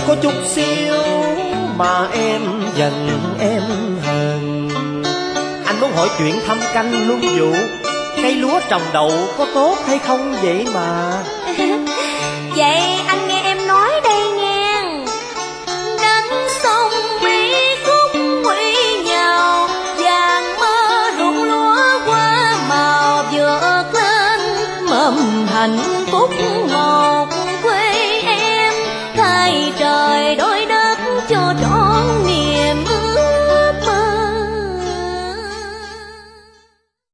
có chút xíu mà em giận em hờn. Anh muốn hỏi chuyện thăm canh luân vụ, cây lúa trồng đậu có tốt hay không vậy mà? Vậy anh nghe em nói đây nghe. Đánh sông bi khúc huy nhào, vàng mơ ruộng lúa qua màu vượt lên mầm hạnh